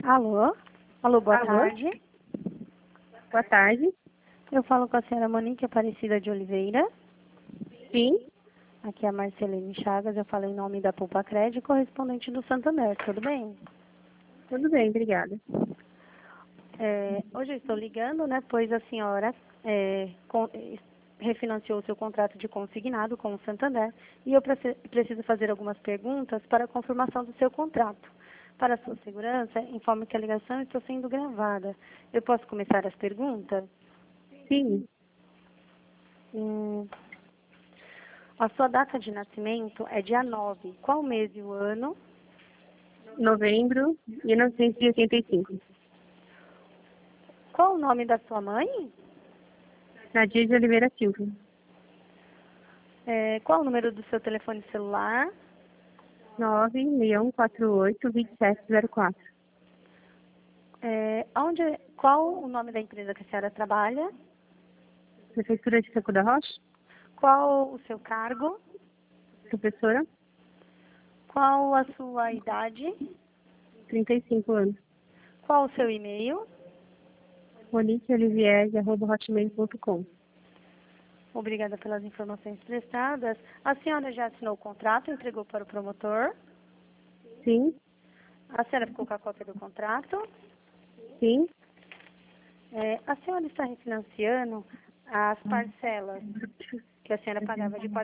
Alô? Alô, boa Alô? tarde. Boa tarde. Eu falo com a senhora Monique Aparecida de Oliveira. Sim, Aqui é a Marcelene Chagas, eu falo em nome da Poupa Crédito, correspondente do Santander, tudo bem? tudo bem, obrigada. Hoje eu estou ligando, né, pois a senhora refinanciou o seu contrato de consignado com o Santander e eu preciso fazer algumas perguntas para a confirmação do seu contrato. Para a sua segurança, informo que a ligação está sendo gravada. Eu posso começar as perguntas? Sim, A sua data de nascimento é dia 9. Qual o mês e o ano? novembro de 1985. Qual o nome da sua mãe? Nadir de Oliveira Silva. Qual o número do seu telefone celular? 961482704. Qual o nome da empresa que a senhora trabalha? Prefeitura de Franco da Rocha. Qual o seu cargo? Professora, Qual a sua idade? 35 anos. Qual o seu e-mail? moniqueolivier@hotmail.com. Obrigada pelas informações prestadas. A senhora já assinou o contrato e entregou para o promotor? Sim, A senhora ficou com a cópia do contrato? sim, A senhora está refinanciando as parcelas que a senhora pagava de R$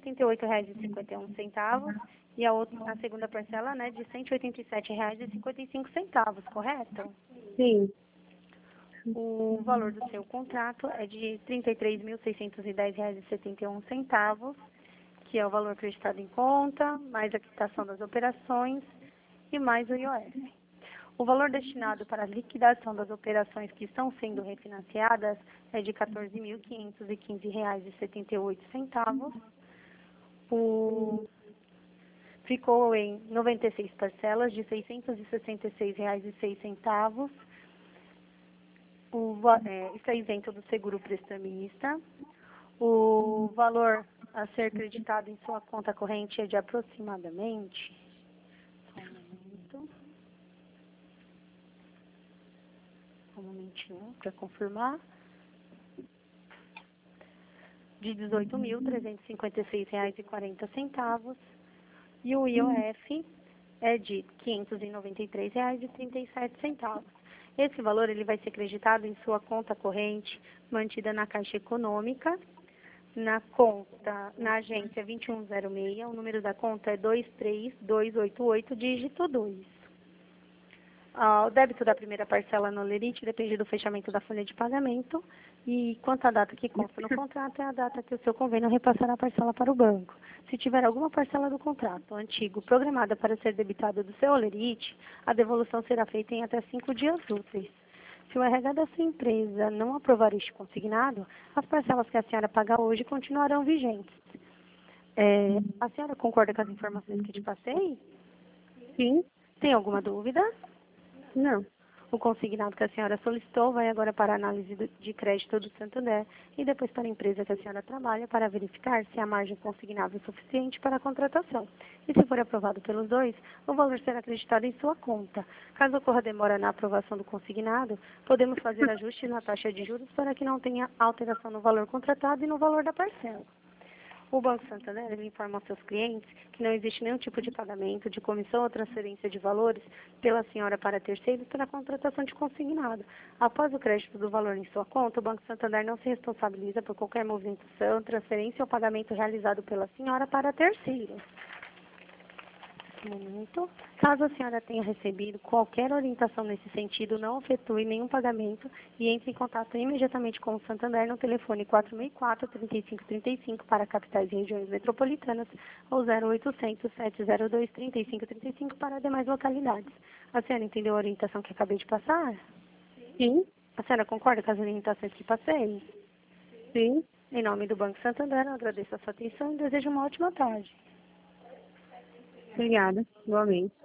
478,51 e a segunda parcela, né, de R$ 187,55, correto? sim, O valor do seu contrato é de R$ 33.610,71, que é o valor acreditado em conta, mais a quitação das operações e mais o IOF. O valor destinado para a liquidação das operações que estão sendo refinanciadas é de R$ 14.515,78. Ficou em 96 parcelas de R$ 666,06. Está isento do seguro prestamista. O valor a ser creditado em sua conta corrente é de aproximadamente... Só um momentinho para confirmar. De R$ 18.356,40. E o IOF é de R$ 593,37. Esse valor ele vai ser creditado em sua conta corrente, mantida na Caixa Econômica, na agência 2106, o número da conta é 23288, dígito 2. O débito da primeira parcela no Lerite depende do fechamento da folha de pagamento e quanto à data que consta no contrato é a data que o seu convênio repassará a parcela para o banco. Se tiver alguma parcela do contrato antigo programada para ser debitada do seu Lerite, a devolução será feita em até 5 dias úteis. Se o RH da sua empresa não aprovar este consignado, as parcelas que a senhora paga hoje continuarão vigentes. A senhora concorda com as informações que te passei? sim, Tem alguma dúvida? não. O consignado que a senhora solicitou vai agora para a análise de crédito do Santander e depois para a empresa que a senhora trabalha para verificar se a margem consignável é suficiente para a contratação. E se for aprovado pelos dois, o valor será acreditado em sua conta. Caso ocorra demora na aprovação do consignado, podemos fazer ajustes na taxa de juros para que não tenha alteração no valor contratado e no valor da parcela. O Banco Santander ele informa aos seus clientes que não existe nenhum tipo de pagamento, de comissão ou transferência de valores pela senhora para terceiros para a contratação de consignado. Após o crédito do valor em sua conta, o Banco Santander não se responsabiliza por qualquer movimentação, transferência ou pagamento realizado pela senhora para terceiros. Caso a senhora tenha recebido qualquer orientação nesse sentido, não efetue nenhum pagamento e entre em contato imediatamente com o Santander no telefone 464-3535 para capitais e regiões metropolitanas ou 0800-702-3535 para demais localidades. A senhora entendeu a orientação que acabei de passar? Sim, A senhora concorda com as orientações que passei? sim, Em nome do Banco Santander, eu agradeço a sua atenção e desejo uma ótima tarde. obrigada, igualmente.